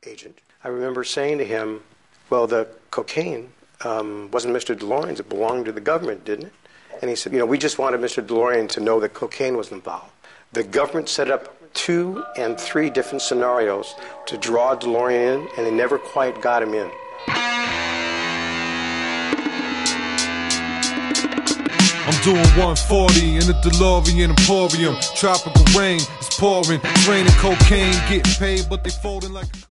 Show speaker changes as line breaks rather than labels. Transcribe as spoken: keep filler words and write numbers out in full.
agent. I remember saying to him, well, the cocaine um, wasn't Mister DeLorean's. It belonged to the government, didn't it? And he said, you know, we just wanted Mister DeLorean to know that cocaine was involved. The government set up two and three different scenarios to draw DeLorean in, and they never quite got him in.
I'm doing one forty in the DeLorean Emporium. Tropical rain is pouring, raining cocaine, getting paid, but they folding like